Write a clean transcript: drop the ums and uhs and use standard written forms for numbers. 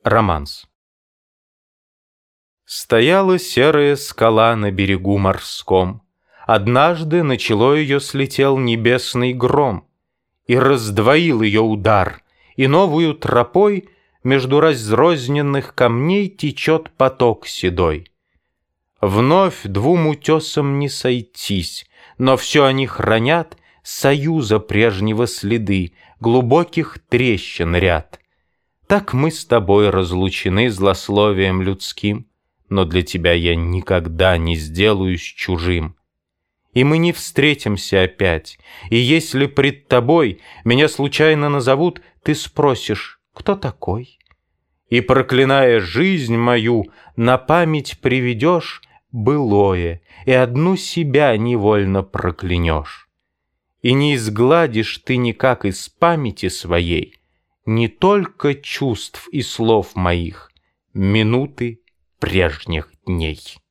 Романс. Стояла серая скала на берегу морском. Однажды на чело ее слетел небесный гром, и раздвоил ее удар, и новую тропой между разрозненных камней течет поток седой. Вновь двум утесам не сойтись, но все они хранят союза прежнего следы, глубоких трещин ряд. Так мы с тобой разлучены злословием людским, но для тебя я никогда не сделаюсь чужим. И мы не встретимся опять, и если пред тобой меня случайно назовут, ты спросишь, кто такой? И, проклиная жизнь мою, на память приведешь былое, и одну себя невольно проклянешь. И не изгладишь ты никак из памяти своей не только чувств и слов моих, минуты прежних дней.